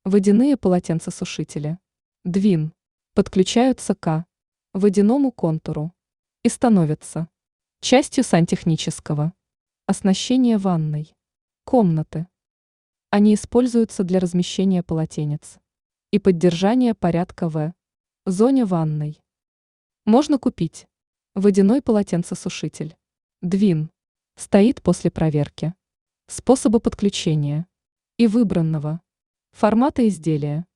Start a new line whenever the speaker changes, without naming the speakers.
Водяные полотенцесушители. Двин. Подключаются к водяному контуру и становятся частью сантехнического оснащения ванной комнаты. Они используются для размещения полотенец и поддержания порядка в зоне ванной. Можно купить водяной полотенцесушитель. Двин. Стоит после проверки способа подключения и выбранного формата изделия.